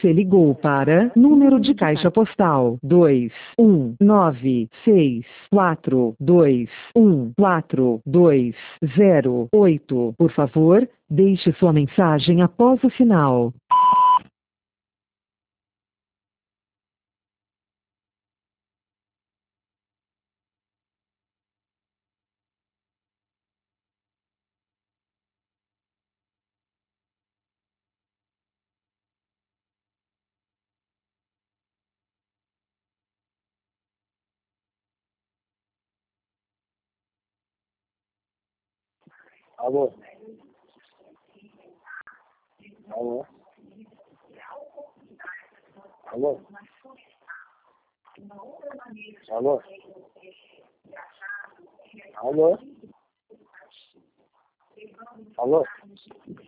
Você ligou para número de caixa postal 21964214208. Por favor, deixe sua mensagem após o sinal. Alô? Alô? Alô? Alô? Alô? Alô?